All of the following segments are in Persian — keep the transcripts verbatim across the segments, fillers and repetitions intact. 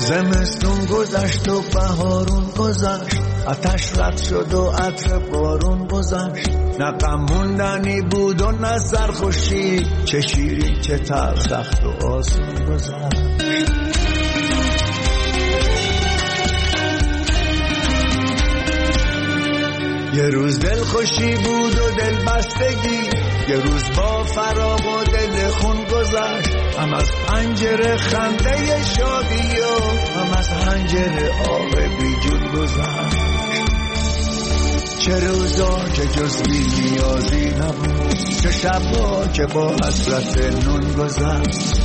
زمستون گذشت و بهارون گذشت، آتش رد شد و عطر بارون گذشت. نه غم موندنی بود و نه سرخوشی، چه شیرین چه تلخ سخت و آسون گذشت. یه روز دل خوشی بود و دل بستگی، یه روز با فراق و دل خون گذشت. هم از پنجره خنده شادی و هم از پنجره آب بی جون گذشت. چه روزا که جز بی نیازی نبود، چه شبا که با حسرت نون گذشت.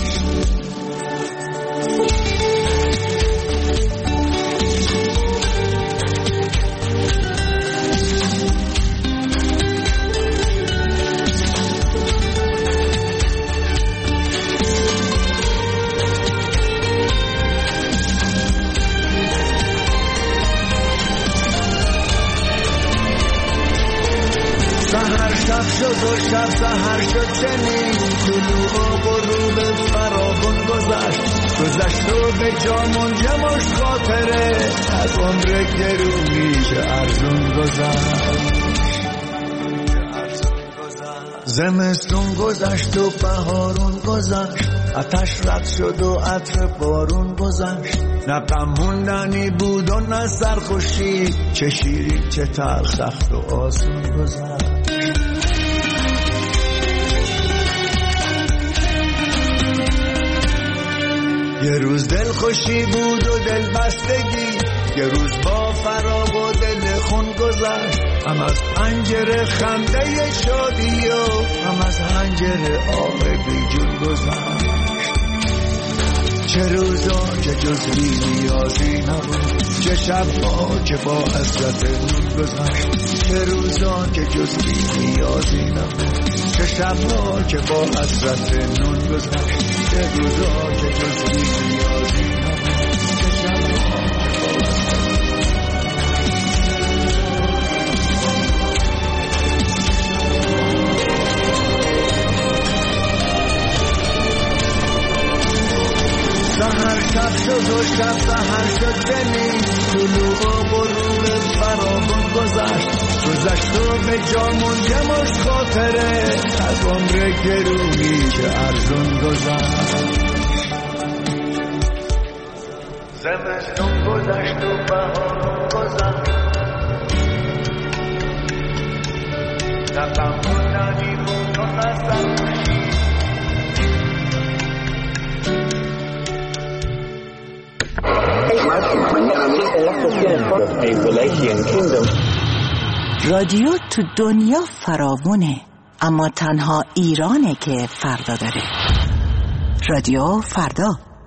شب و شب سحر شد چنین، طلوع و غروب فراغون گذشت. گذشت و به جا منجمش خاطره، از عمر گرونی چه ارزون گذشت. زمستون گذشت و بهارون گذشت، آتش رد شد و عطر بارون گذشت. نه غم موندنی بود و نه سرخوشی، چه شیرین چه تلخ سخت و آسون گذشت. یه روز دل خوشی بود و دل بستگی، یه روز با فراق و دل خون گذشت. هم از پنجره خنده شادی و هم از پنجره آب بی جون گذشت. چه روزا که جز بی نیازی نبود، چه شبا که با حسرت نون گذشت. چه روزا که جز بی نیازی نبود، چه شبا که با حسرت نون گذشت. چه روزا که جز بی نیازی نبود، چه شبا که با سحر شب شد و شب سحر شد چنین، طلوع و غروب فراغون گذشت. گذشت و به جا منجمش خاطره، از عمر گرونی چه ارزون گذشت. زمستون گذشت و بهارون گذشت، نه غم موندنی بود و نه سرخوشی. رادیو تو دنیا فراوونه، اما تنها ایرانه که فردا داره. رادیو فردا.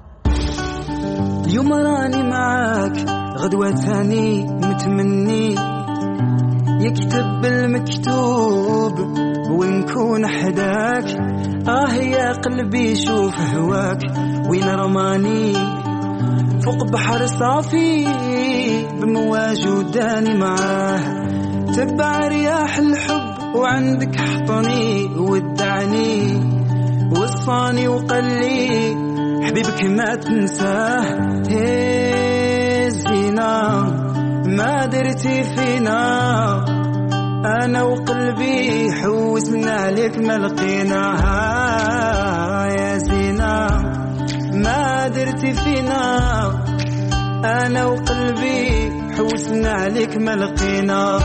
اليوم راني معاك، غدوة ثاني متمني يكتب المكتوب ونكون حداك. آه يا قلبي شوف هواك وين رماني، فوق بحر صافي بمواج وداني معاه. تبع رياح الحب وعندك حطني ودعني، وصاني وقلي حبيبك ما تنساه. هي الزينة ما درتي فينا، أنا وقلبي حوسنا لك ما لقيناها. يا زينة ما درتي فينا، أنا وقلبي حوسنا عليك ما لقينا.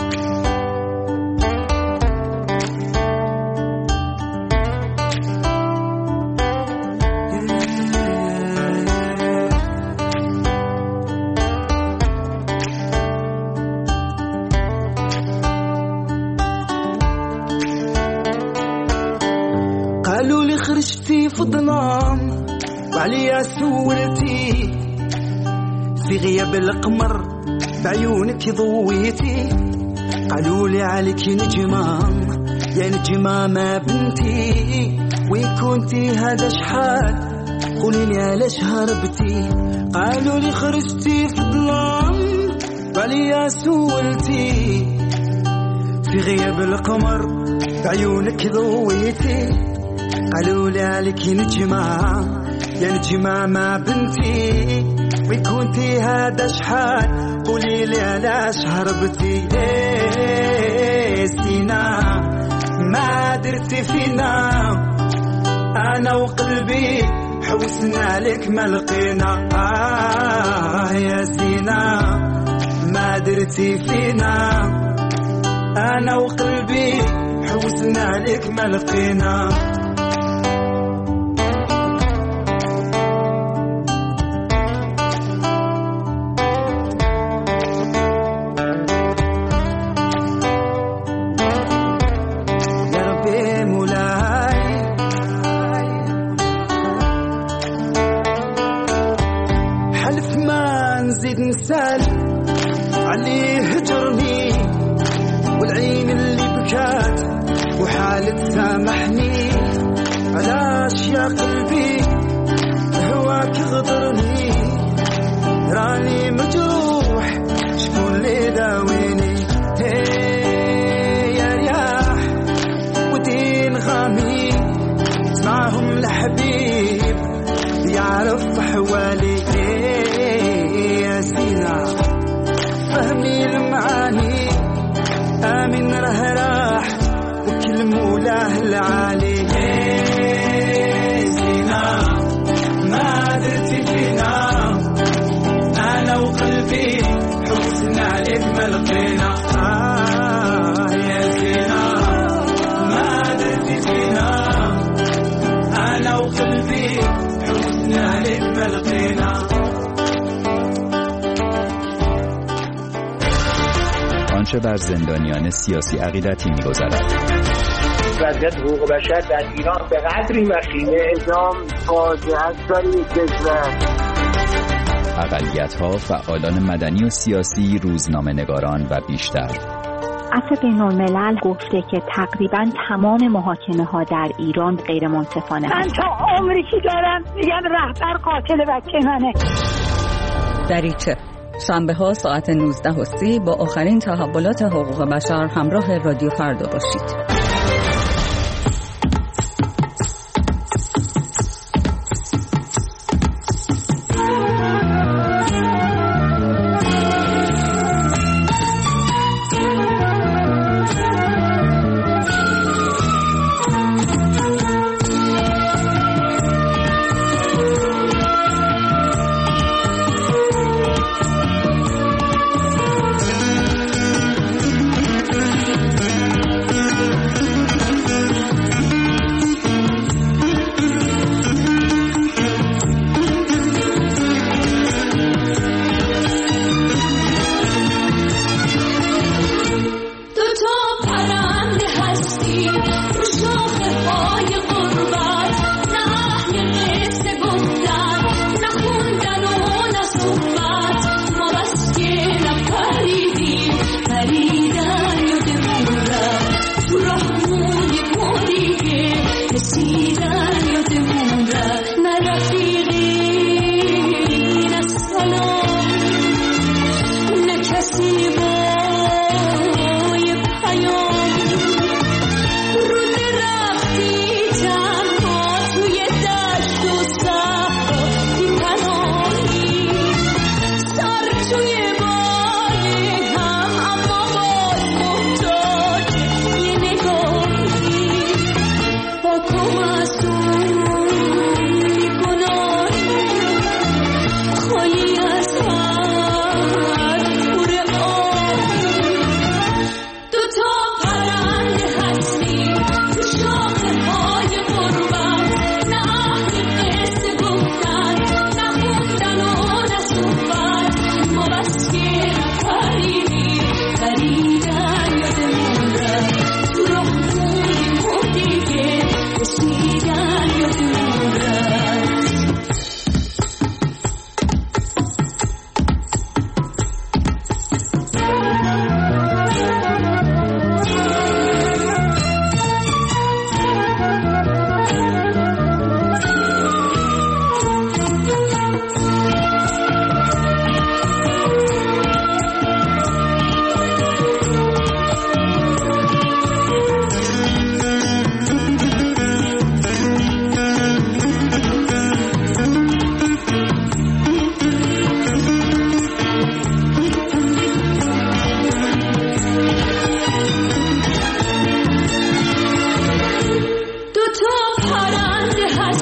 قالوا لي خرجتي في الظلام وعليا سولتي، في غياب القمر بعيونك ضويتي. قالوا لي عليك نجمة يا نجمة ما بنتي، وين كنتي هذا شحال قولي لي علاش هربتي. قالوا لي خرجتي في الظلام وعليا سولتي، في غياب القمر بعيونك ضويتي. قالوا لي عليك نجمة يا نجمة ما بنتي، ويكونتي هذا شحال قولي لي علاش هربتي إيه سينا ما درتي فينا انا وقلبي حوسنا لك ما لقينا آه يا سينا ما درتي فينا انا وقلبي حوسنا لك ما لقينا نسال عليه هجرني والعين اللي بكات وحالة سامحني علاش يا قلبي هواك غدرني راني مجروح شكون اللي داويني يا رياح ودين غامي اسمعهم الحبيب يعرف حوالي سينا فهمي المعاني آمن راه راح وكل مولاه العالي سينا ما درتي فينا أنا وقلبي حوسنا عليك ما لقينا آه يا سينا ما درتي فينا أنا وقلبي حوسنا عليك ما لقينا آنچه بر زندانیان سیاسی عقیدتی می‌گذرد. وضعیت حقوق بشر در ایران به قدری وخیمه اعدام فاجعه است برای کشور. اقلیت‌ها، فعالان مدنی و سیاسی، روزنامه‌نگاران و بیشتر. عفو بین‌الملل گفته که تقریباً تمام محاکمه‌ها در ایران غیر منصفانه. من تا عمری که دارم میگم رهبر قاتل بچه منه. دریچه شنبه ها ساعت نوزده و سی با آخرین تحولات حقوق بشر همراه رادیو فردا باشید.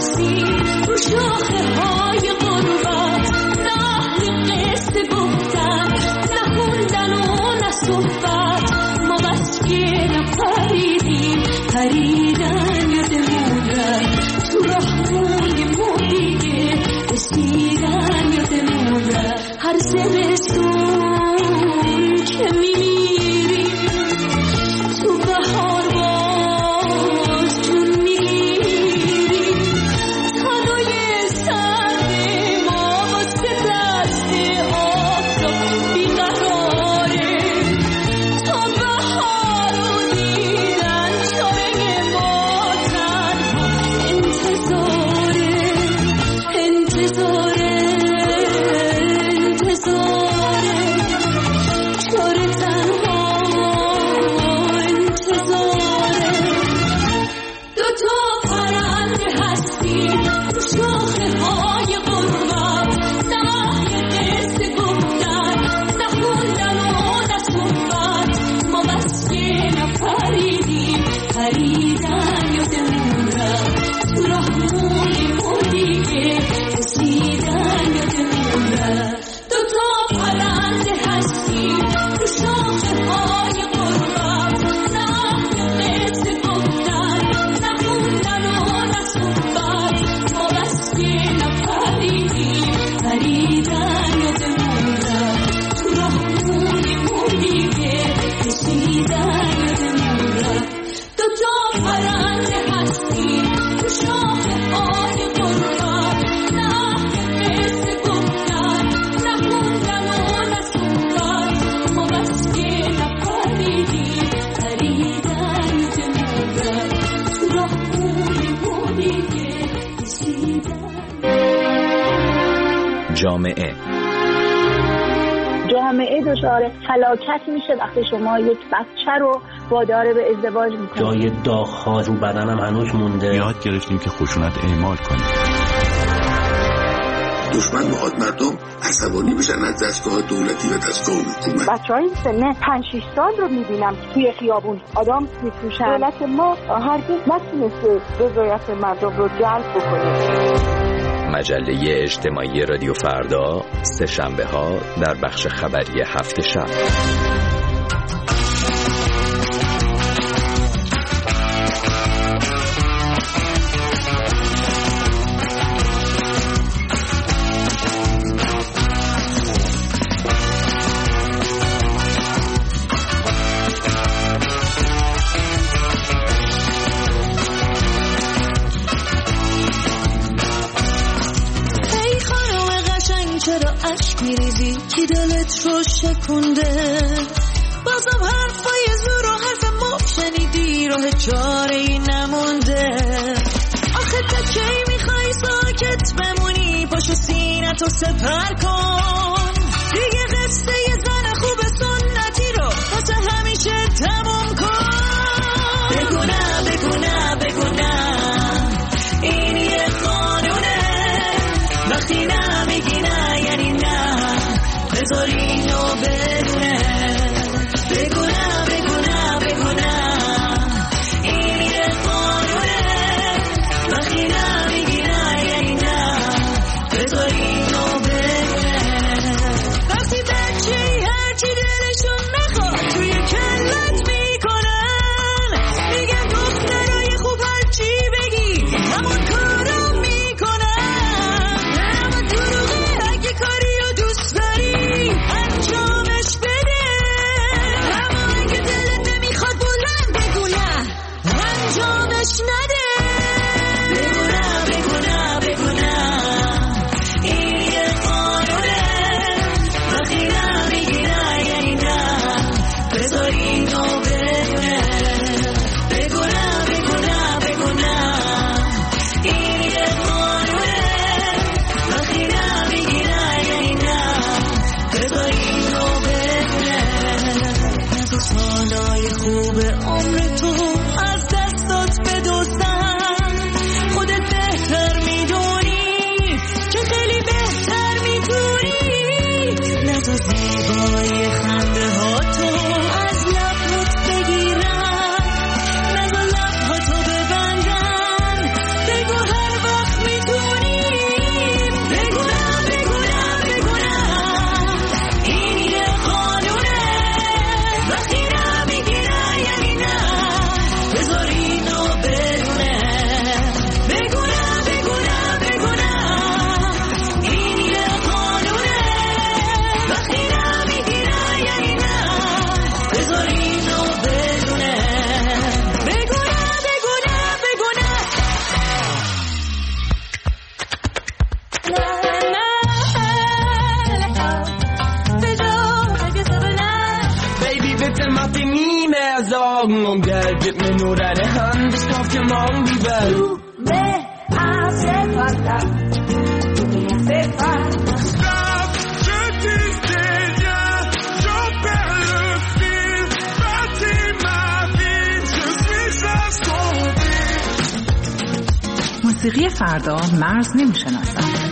هستی رو شاخه های غربت، نه قصه گفتن نه خوندن و نه صحبت، ما بس که نپریدیم پریدن یادمون رفت، تو راهروی ما دیگه رسیدن یادمون رفت. هر زمستون که میمیری تو بهار باز جون میگیری، تنهای سرد ما واسه دست آفتاب بیقراره، تا بهار رو دیدن چاره ما تنها انتظاره انتظاره انتظاره چاره تنها انتظاره. دو تا پرنده هستی تو شاخه های غربت، نه قصه گفتن نه خوندن و نه صحبت، ما بس که نپریدیم پریدن یادمون رفت، تو راهروی ما دیگه رسیدن یادمون رفت. دو تا پرنده هستی تو شاخه های غربت، نه قصه گفتن نه خوندن و نه صحبت، ما بس که نپریدیم پریدن یادمون رفت، تو راهروی ما دیگه رسیدن یادمون رفت. دو تا پرنده هستی تو شاخه های غربت، نه قصه گفتن نه خوندن و نه صحبت، ما بس که نپریدیم پریدن یادمون رفت، تو راهروی ما دیگه رسیدن. جامعه جامعه دچار فلاکت میشه وقتی شما یک بچه رو وادار به ازدواج میکنید. جای داغ‌ها رو بدنم هنوز مونده. یاد گرفتیم که خشونت اعمال کنیم. دشمن میخواد مردم عصبانی بشن از دستگاه دولتی و دستگاه حکومت. بچه‌های سن پنج شش سال رو میبینم توی خیابون آدم میفروشن. دولت ما هرگز نتونسته رضایت مردم رو جلب بکنه. مجله اجتماعی رادیو فردا، سه شنبه ها در بخش خبری هفت شب. میریزی کی دلت رو شکونده، بازم حرفای زور و حرف مف شنیدی، راه چاره ای نمونده. آخه تا کی میخوای ساکت بمونی، پاشو سینتو سپر کن، دیگه قصه ی زن خوب سنتی رو واسه همیشه تموم کن. بگو نه بگو نه بگو نه، این یه قانونه، وقتی نمیگی نه یعنی نه، بذار اینو بدونه. بگو نه بگو نه بگو نه، این یه قانونه، وقتی نمیگی نه یعنی نه، بذار اینو بدونه. وقتی بچه‌ای هرچی دلشون نخواد توی کلت میکنن، میگن دخترای خوب هرچی بگی همون کارو میکنن. اما دروغه، اگه کاری رو دوست داری انجامش بده، اما اگه دلت نمیخواد بلند بگو نه، انجامش نده. بگو نه بگو نه بگو نه، این یه قانونه، وقتی نمیگی نه یعنی نه، بذار اینو بدونه. بگو نه بگو نه بگو نه، این یه قانونه، وقتی نمیگی نه یعنی نه، بذار اینو بدونه. نزو سالای خوب عمر تو از دستات بدزدن، خودت بهتر میدونی که خیلی بهتر میتونی. نزو زیبای خنده ها تو از لبات بگیرن، نزو لبها تو ببندن. بگو هر وقت Morgen und Geld, gib mir nur deine Hand, ich kauf dir morgen die Welt. Tu me hace falta, tu me hace falta. Stop, je disais rien, j'en perds le fil. Bâtis ma vie, je suis à son fil. موسیقی فردا مرز نمی‌شناسد.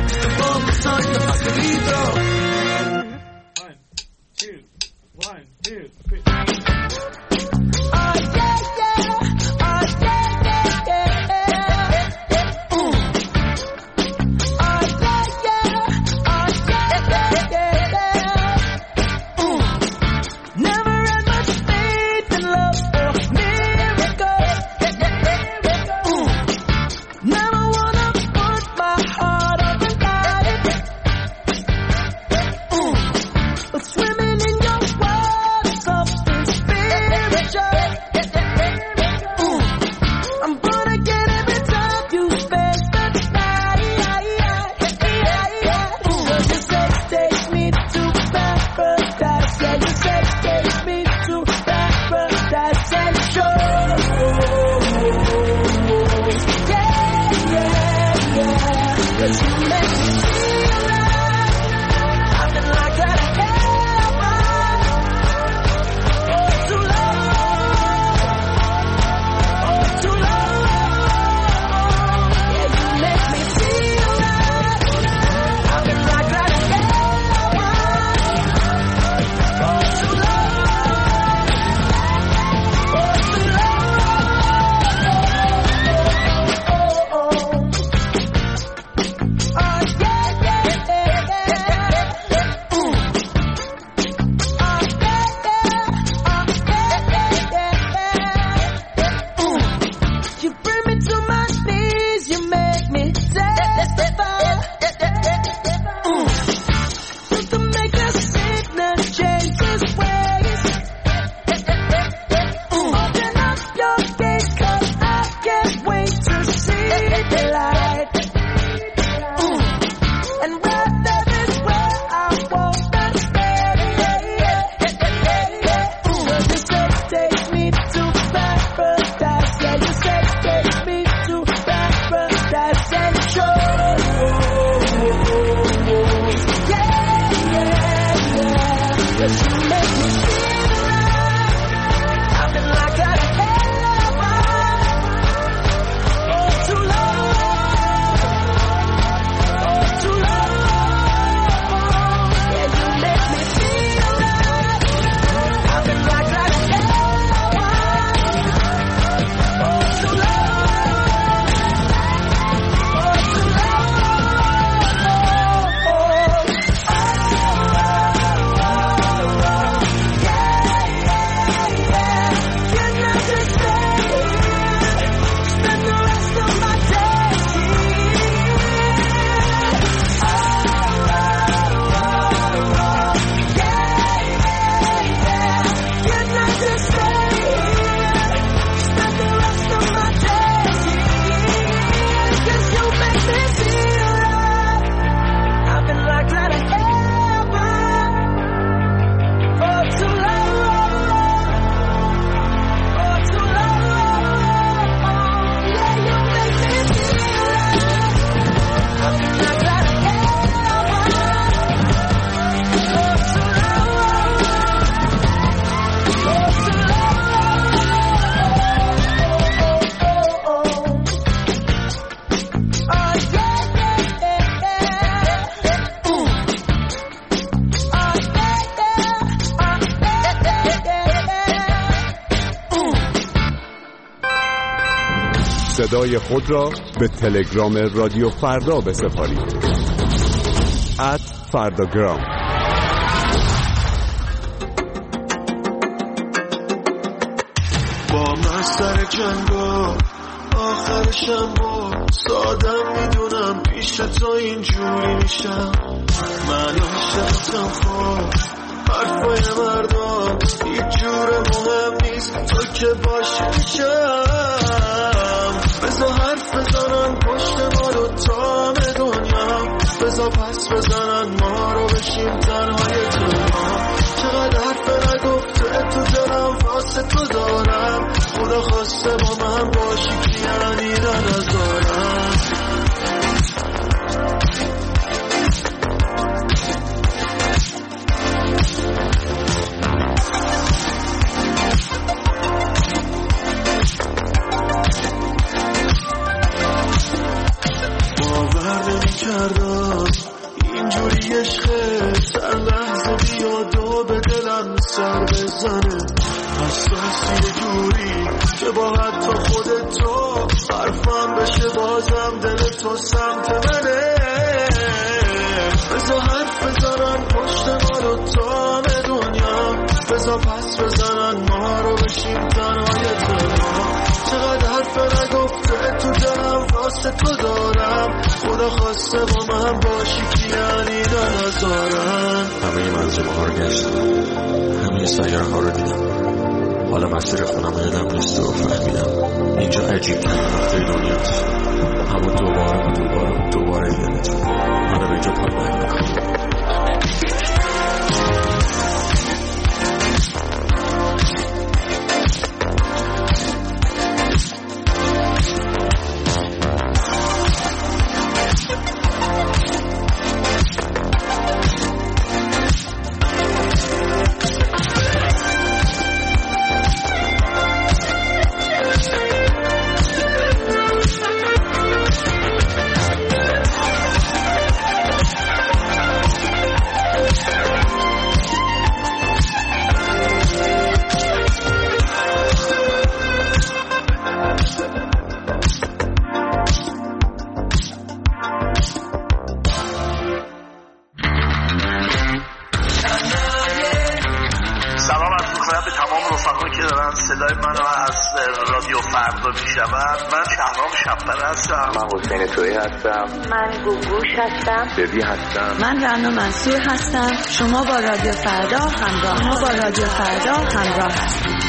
صدای خود را به تلگرام رادیو فردا بسپارید. ات فرداگرام. با من سر جنگا آخرشم با سادم میدونم پیش تو اینجوری میشم. من عاشقتم خود حرفای مردم هیچ جور مهم نیست تو که باشی میشم. بذار حرف بزنن پشت ما رو تا دنیا، بذار پس بزنن ما رو بشیم تنهای دنیا. چقدر حرف نگفته تو دلم واسه تو دارم خدا خواسته با من باشی که یعنی نذارم. باور نمی کردم اینجوری عشقه سر لحظه بیاد و به دلم سر بزنه، حساسی یه جوری که با حتی خودت تو حرفم بشه بازم دل تو سمت منه. بزا حرف بزنن پشت ما رو تا دنیا، بزا پس بزنن ما رو بشیم تنهای دنیا. چقدر حرف نگفته تو دلم واسه تو دارم، خدا خواسته با من باشی که یعنی نذارم. همه منظومه ها رو گشتم، همه سیاره ها رو دیدم، حالا مسیر خونم یادم نیست و فهمیدم اینجا عجیب ترین نقطه دنیاست. همون دوباره و دوباره و دوباره یادت منو به اینجا پایین نکنم. من گوگوش هستم. ببی هستم. من رنا منصور هستم. شما با رادیو فردا همراه شما با رادیو فردا همراه هستید.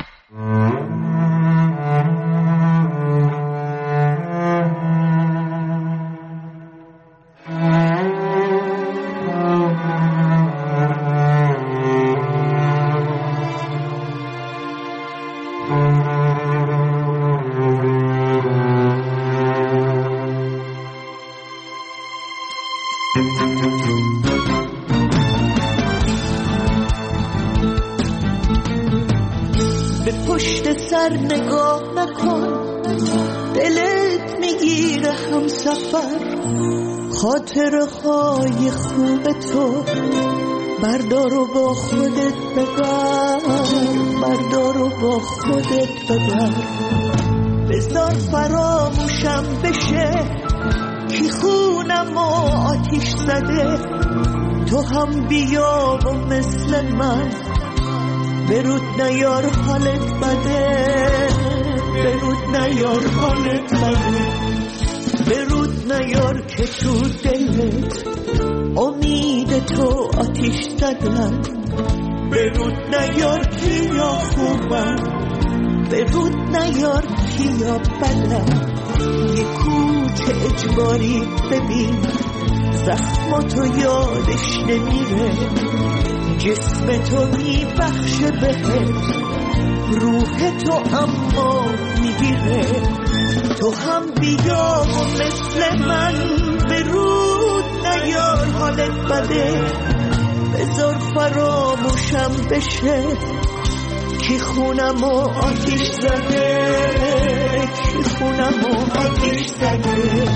به پشت سر نگاه نکن، دلت میگیره هم سفر. خاطره های خوب تو بردار و با خودت ببر، بردار و با خودت ببر. بذار فراموشم بشه کی خونم و آتیش زده. تو هم بیا و مثل من برود نیار حالت بده، برود نیار حالت بده. برود نیار که تو دلت امید تو آتیش زدن. برود نیار کیا خوبن، برود نیار کیا بدن. یه کوچه اجباری ببین زخماتو یادش نمیره. جسم تو میبخشه بهت، روح تو اما میگیره. تو هم بیا و مثل من برود نیار حالت بده. بذار فراموشم بشه کی خونم و آتیش زده، کی خونم و آتیش زده.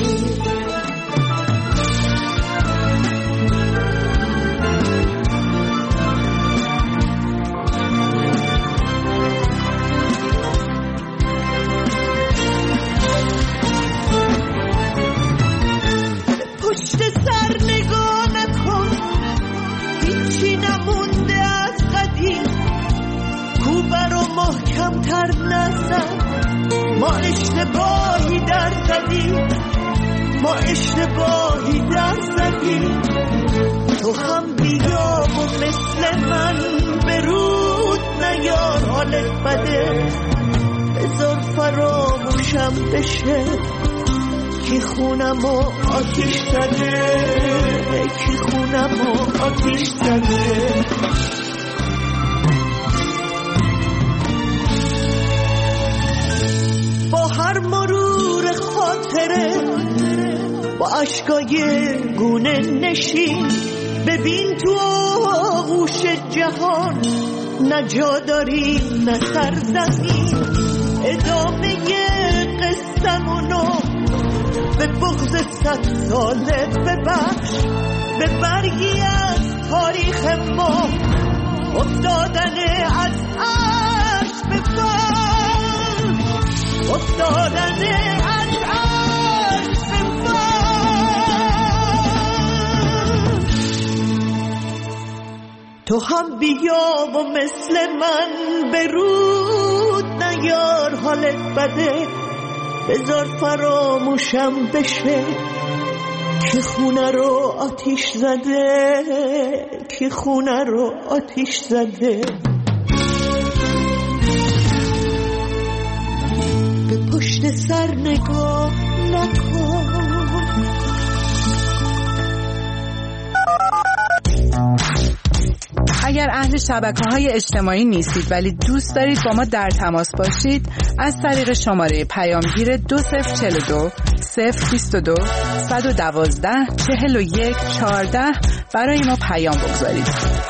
پشت سر نگاه نکن، هیچی نمونده از قدیم. کوبه رو محکم تر نزن، ما اشتباهی در زدیم، ما اشتباهی در زدیم. تو هم بیا و مثل من برود نیار حالت بده. بذار فراموشم بشه کی خونم و آتیش زده، کی خونم و آتیش زده. با عشقای گونه نشین، ببین تو آغوش جهان نه جا داریم نه سرزمین. ادامه قصه‌مونو به بغض صد ساله ببخش، به برگی از تاریخ ما افتادن از عرش بفرش، افتادن از عرش بفرش. تو هم بیا و مثل من برود نیار، حالت بده بذار فراموشم بشه که خونه رو آتیش زده، که خونه رو آتیش زده. به پشت سر نگاه نکن. اگر اهل شبکه‌های اجتماعی نیستید ولی دوست دارید با ما در تماس باشید، از طریق شماره پیامگیر دو صفر چهل و دو صفر بیست و دو صد و دوازده چهل و یک چهارده برای ما پیام بگذارید.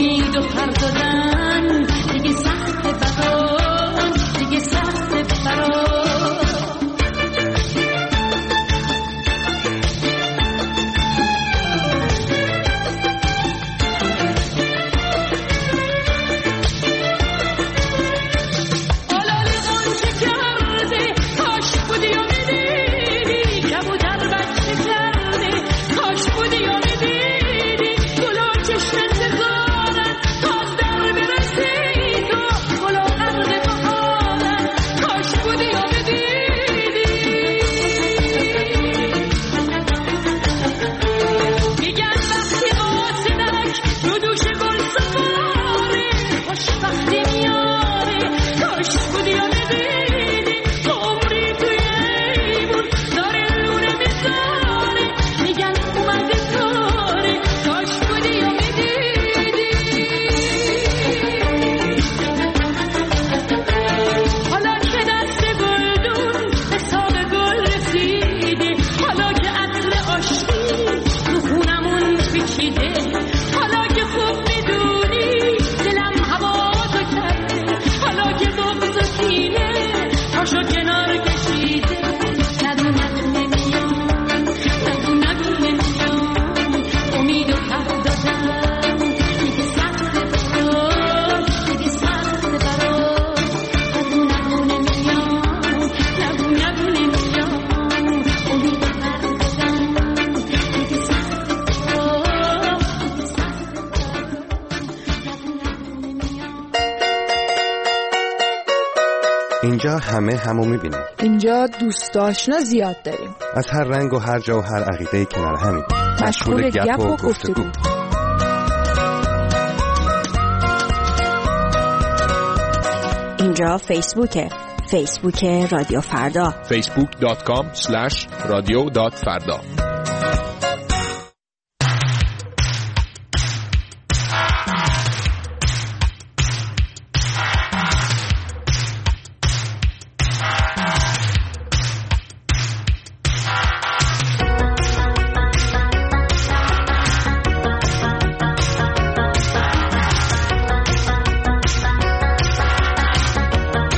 امید و پر دادن دیگه سخت برام، دیگه سخت برام. اینجا همه همو میبینیم. اینجا دوست آشنا زیاد داریم. از هر رنگ و هر جا و هر عقیده‌ای کنار همیم. مشغول گپ و گفتگو. اینجا فیسبوکه. فیسبوک رادیو فردا. فیسبوک دات کام اسلش رادیو دات فردا.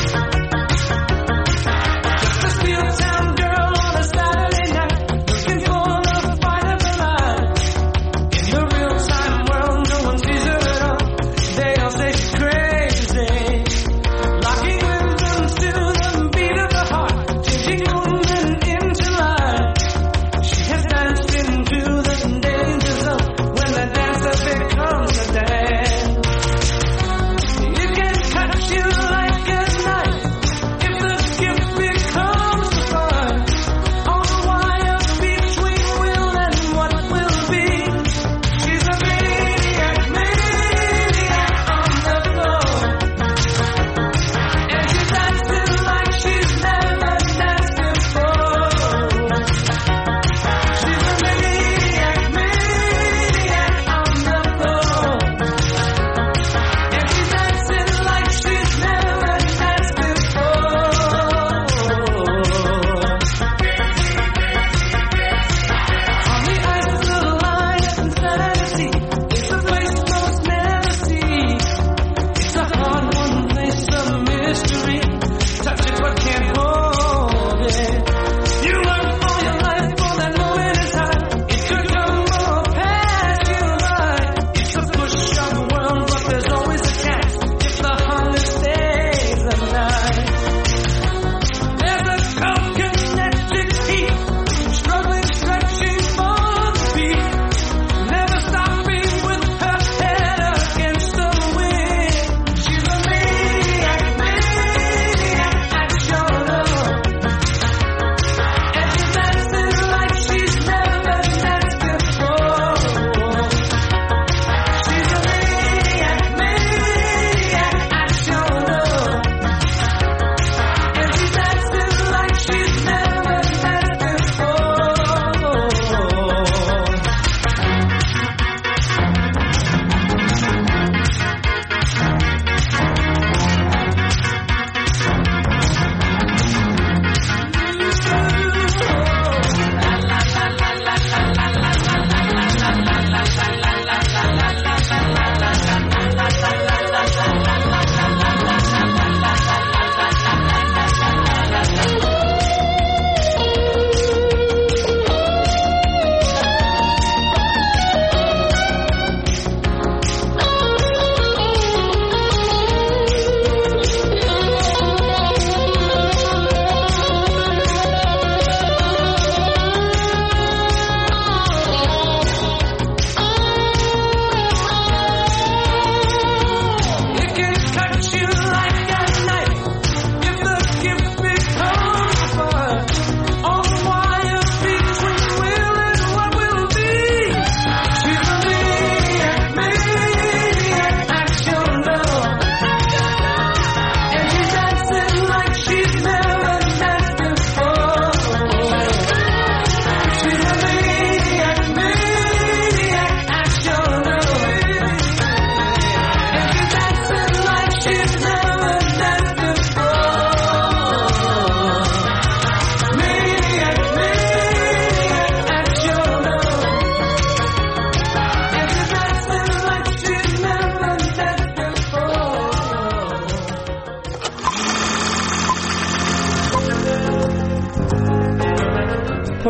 Town girl on a Saturday night, looking for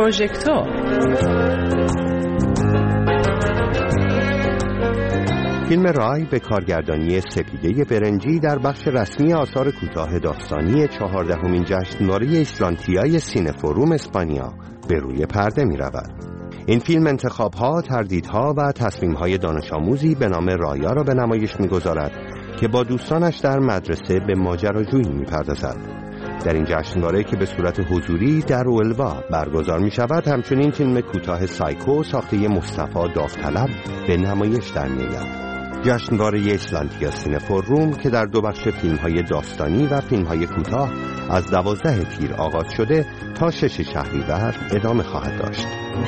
پروژکتور. فیلم رای به کارگردانی سپیده برنجی در بخش رسمی آثار کوتاه داستانی چهاردهمین جشنواره ایسلانتیای سینفوروم اسپانیا به روی پرده می رود. این فیلم انتخاب‌ها، تردیدها و تصمیم‌های دانش آموزی به نام رایا را به نمایش می‌گذارد که با دوستانش در مدرسه به ماجراجویی می‌پردازد. در این جشنواره که به صورت حضوری در اولوا برگزار می‌شود، همچنین فیلم کوتاه سایکو ساخته مصطفی داوطلب به نمایش در می‌آید. جشنواره ایسلانتیا سینفوروم که در دو بخش فیلم‌های داستانی و فیلم‌های کوتاه از دوازده تیر آغاز شده تا شش شهریور ادامه خواهد داشت.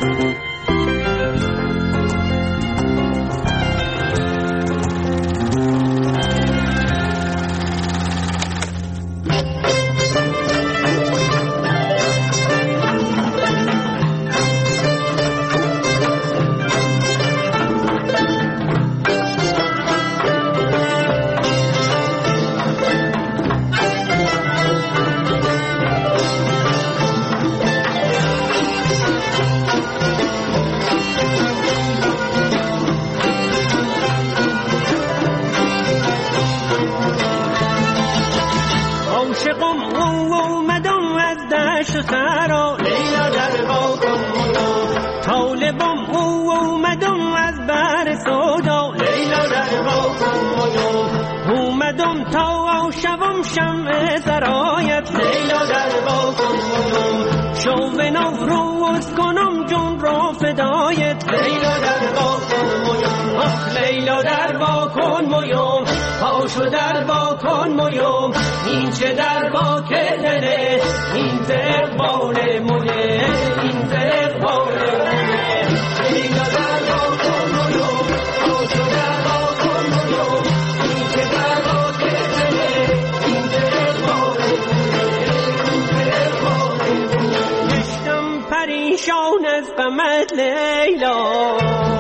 پاشو در با کن مویوم این چه در با کردنه این تقبال مونه این تقبال مونه لیلا در با کن مویوم پاشو در با کن مویوم این چه در با کردنه این تقبال مونه این تقبال مونه گشتم پریشان از غمت لیلا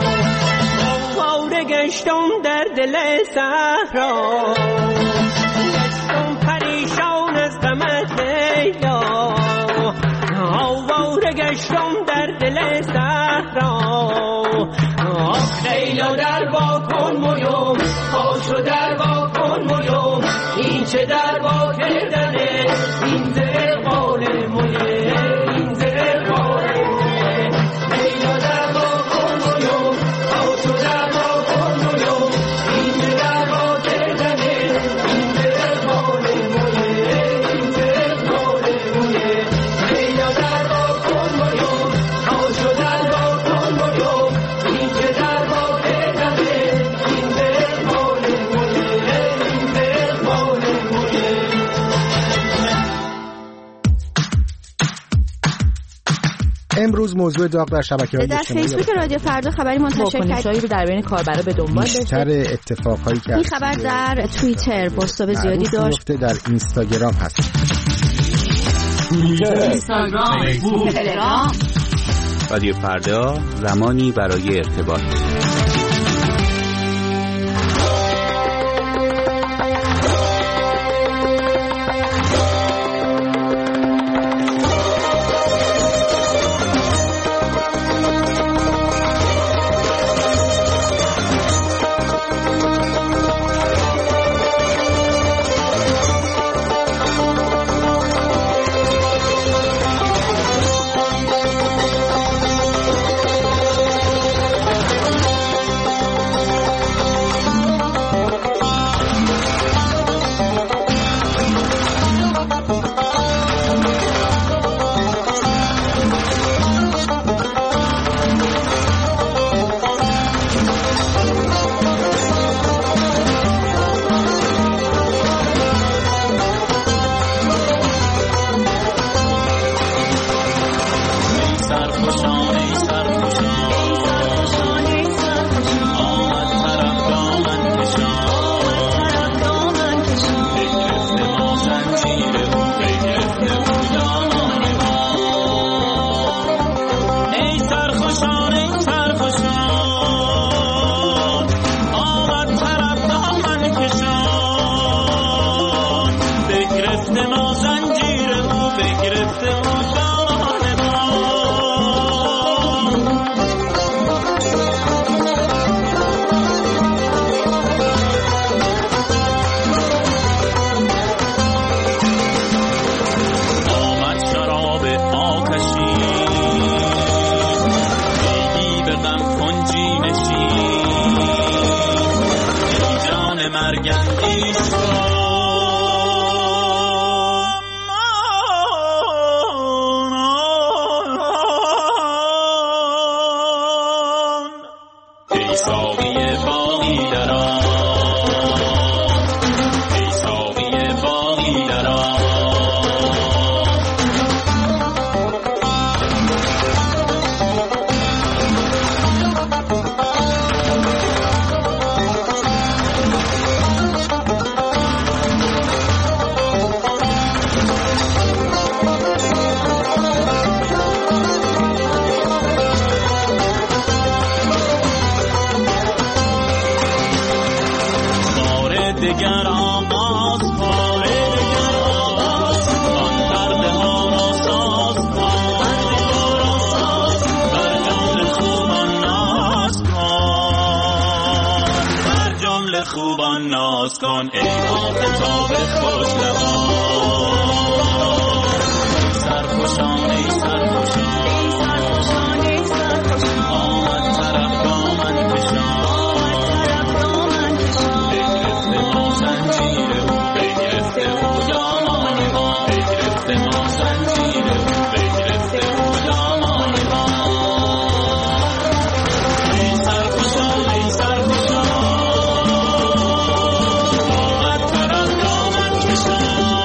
گشتم در دل صحرا گشتم پریشان از غمت لیلا آواره گشتم در دل صحرا آخ لیلا در با کن مویوم پاشو در با کن مویوم این چه در با کردنه این زرقال مویه این زرقال مویه لیلا در با کن مویوم پاشو در امروز موضوع داغ در شبکه‌های اجتماعی در فیسبوک رادیو فردا خبری منتشر کرد رو در بین کاربرا به دنبال داشت. بیشتر اتفاقهایی که این خبر در توییتر بازتاب زیادی داشت. در اینستاگرام هست. اینستاگرام، فیسبوک، تلگرام. رادیو فردا زمانی برای ارتباط. سرگردیش کن. ای ساقی باقی درآ، ای ساقی باقی درآ. دگر آغاز کن، دگر آغاز کن، پرده ها را ساز کن، پرده ها را ساز کن، بر جمله خوبان ناز کن، بر جمله خوبان ناز کن. ای آفتاب خوش لبان، سرخوشان ای سرخوشان، ای سرخوشان ای سرخوشان، آمد طرف دامن کشان، زنجیر او بگرفته او دامان ما، بگرفته ما زنجیر او بگرفته او دامان ما. ای سرخوشان ای سرخوشان، آمد طرف دامن کشان.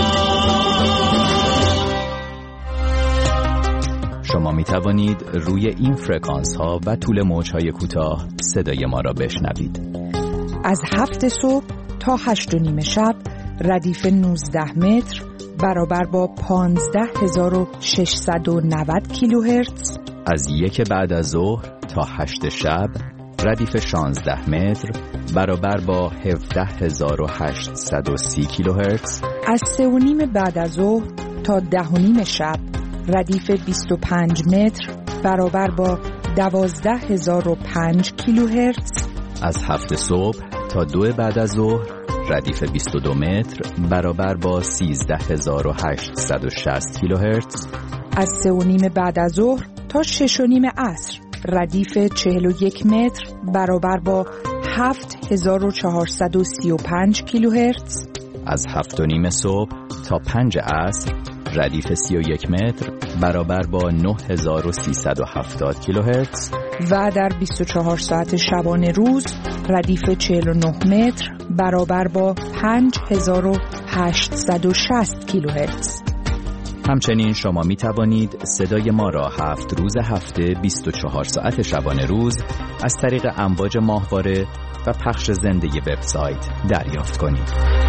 شما می توانید روی این فرکانس ها و طول موج های کوتاه صدای ما را بشنوید. از هفت صبح تا هشت و نیم شب ردیف نوزده متر برابر با پانزده هزار و ششصد و نود کیلوهرتز. از یک بعد از ظهر تا هشت شب ردیف شانزده متر برابر با هفده هزار و هشتصد و سی کیلوهرتز. از سه و نیم بعد از ظهر تا ده و نیم شب ردیف بیست و پنج متر برابر با دوازده هزار و پنج کیلوهرتز. از هفت صبح تا دو بعد از ظهر ردیف بیست و دو متر برابر با سیزده هزار و هشتصد و شصت کیلوهرتز. از سه و نیم بعد از ظهر تا شش و نیم عصر ردیف چهل و یک متر برابر با هفت هزار و چهارصد و سی و پنج کیلوهرتز. از هفت و نیم صبح تا پنج عصر ردیف سی و یک متر برابر با نه هزار و سیصد و هفتاد کیلوهرتز. و در بیست و چهار ساعت شبانه روز ردیف چهل و نه متر برابر با پنج هزار و هشتصد و شصت کیلوهرتز. همچنین شما می توانید صدای ما را هفت روز هفته بیست و چهار ساعت شبانه روز از طریق امواج ماهواره و پخش زنده وبسایت دریافت کنید.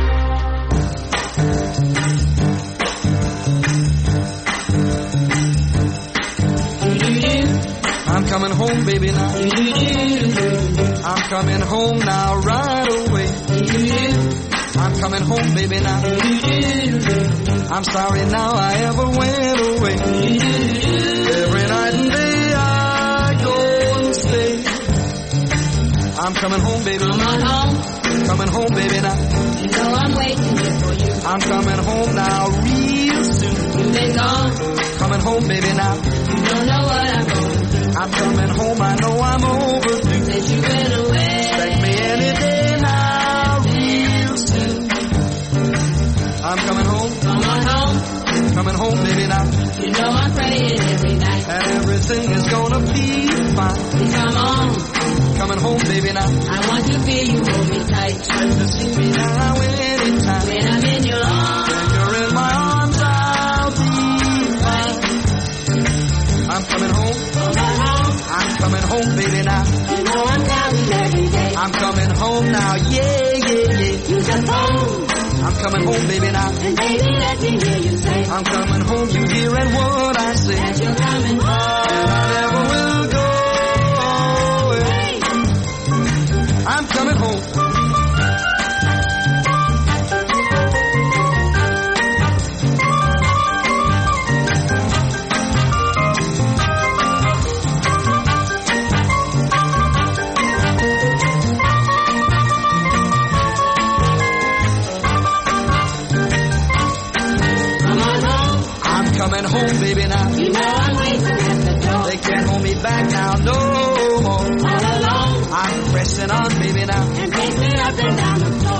I'm coming home, baby, now. I'm coming home now, right away. I'm coming home, baby, now. I'm sorry now I ever went away. Every night and day I go and stay. I'm coming home, baby. Come on home. Coming home, baby, now. You know I'm waiting here for you. I'm coming home now real soon. You've been gone. Coming home, baby, now. You don't know what I'm going through. I'm coming home, I know I'm overdue. Since you went away. Expect me any day now, real soon. I'm coming home. Come on home. Coming home, baby, now. You know I'm praying every night. And everything is gonna be fine. Please come on. Coming home, baby, now. I want to feel you hold me tight. Expect to see me now anytime. When I'm in your arms. When you're in my arms, I'll be fine. I'm coming home. I'm coming home, baby, now. You know I'm counting every day. I'm coming home now, yeah, yeah, yeah. You just phone. I'm coming home, baby, now. And baby, let me hear you say. I'm coming home, you hearing what I say. That you're coming home. And I never will go away. I'm coming home. Coming home, baby, now. You know I'm waiting at the door. They can't hold me back now, no more. All alone. I'm pressing on, baby, now. And take me up and down the floor.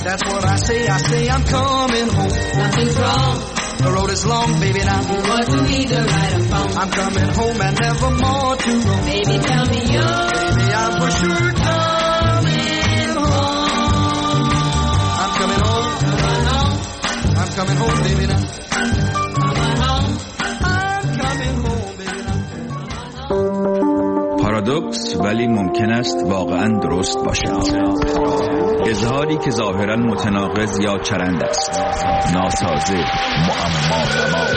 That's what I say, I say I'm coming home. Nothing's wrong. The road is long, baby, now. You want to need the right or wrong. I'm coming home and never more to roam. Baby, tell me you're. Baby, I'm for sure coming home. I'm coming home. Coming home. I'm coming home, baby, now. Coming home. I'm coming home, baby, now. پارادوکس ولی ممکن است واقعا درست باشد. اظهاری که ظاهرا متناقض یا چرند است، ناسازه، معما.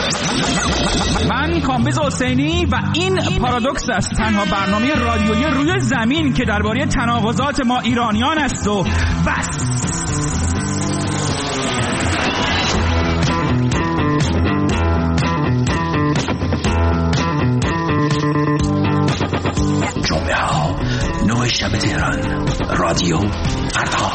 من کامبیز حسینی و این پارادوکس است، تنها برنامه رادیویی روی زمین که درباره تناقضات ما ایرانیان است و بس. جمعه ها نه شب تهران، رادیو فردا.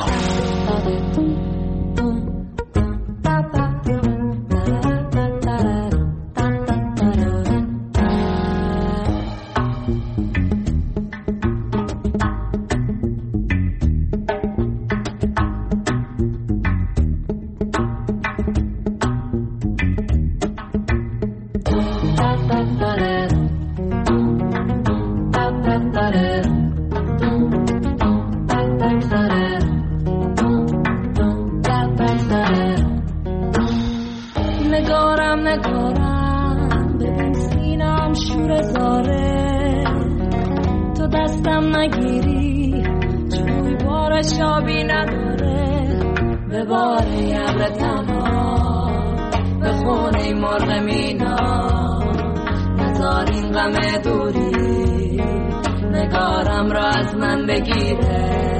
نگارم نگارم ببین سینم شور زاره، تو دستم نگیری جوی بارش آبی نداره، به باره ابر تنها به خونه مرغ مینا، نزار این غم دوری نگارم را از من بگیره.